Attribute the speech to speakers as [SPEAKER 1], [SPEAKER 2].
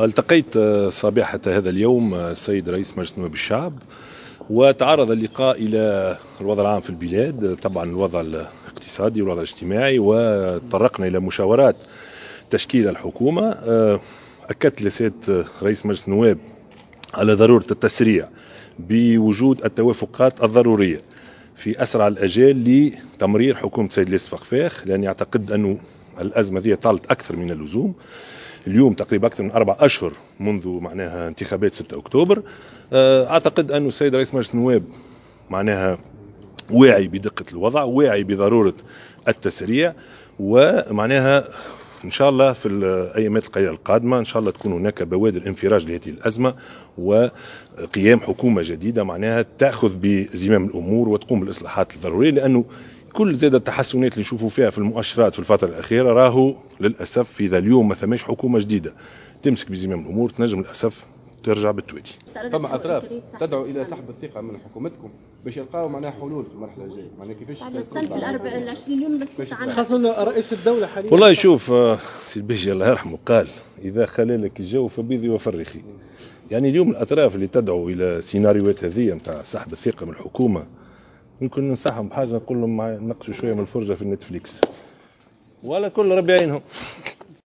[SPEAKER 1] التقيت صباحة هذا اليوم السيد رئيس مجلس نواب الشعب، وتعرض اللقاء إلى الوضع العام في البلاد، طبعا الوضع الاقتصادي والوضع الاجتماعي، وتطرقنا إلى مشاورات تشكيل الحكومة. أكدت لسيادة رئيس مجلس النواب على ضرورة التسريع بوجود التوافقات الضرورية في أسرع الأجال لتمرير حكومة سيد ليس فخفاخ، لأن يعتقد أن الأزمة دي طالت أكثر من اللزوم. اليوم تقريبا أكثر من 4 أشهر منذ معناها انتخابات 6 أكتوبر. أعتقد أن السيد رئيس مجلس النواب معناها واعي بدقة الوضع، واعي بضرورة التسريع، ومعناها إن شاء الله في الأيامات القليلة القادمة إن شاء الله تكون هناك بوادر انفراج لهذه الأزمة وقيام حكومة جديدة معناها تأخذ بزمام الأمور وتقوم بالإصلاحات الضرورية، لأنه كل زاد التحسنات اللي نشوفوا فيها في المؤشرات في الفترة الأخيرة راهو للأسف إذا اليوم ما ثماش حكومة جديدة تمسك بزمام الأمور تنجم للأسف ترجع بالتوالي.
[SPEAKER 2] فما اطراف تدعو الى سحب الثقه من حكومتكم باش يلقاو معناها حلول في المرحله الجايه، معناها كيفاش
[SPEAKER 3] ال 20 يوم بس
[SPEAKER 2] خاصه رئيس الدوله حاليا.
[SPEAKER 1] والله شوف سي البيجي الله يرحمه قال اذا خلى لك الجو فبيذي وفرخي. يعني اليوم الاطراف اللي تدعو الى سيناريوهات هذه نتاع سحب الثقه من الحكومه ممكن ننصحهم بحاجه، نقول لهم نقصوا شويه من الفرجه في النتفليكس ولا كل ربي يعينهم.